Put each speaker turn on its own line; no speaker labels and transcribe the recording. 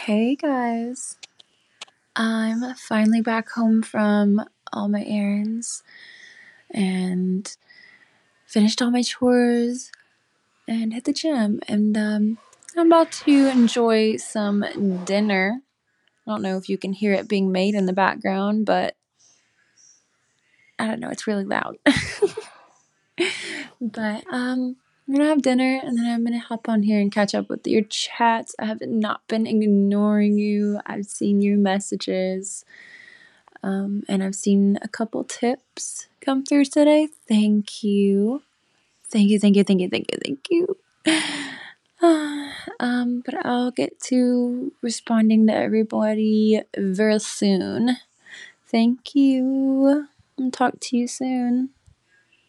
Hey guys, I'm finally back home from all my errands and finished all my chores and hit the gym. And I'm about to enjoy some dinner. I don't know if you can hear it being made in the background, but I don't know, it's really loud. But I'm gonna have dinner and then I'm gonna hop on here and catch up with your chats. I have not been ignoring you. I've seen your messages. And I've seen a couple tips come through today. Thank you. Thank you, thank you, thank you, thank you, thank you. But I'll get to responding to everybody very soon. Thank you. I'll talk to you soon.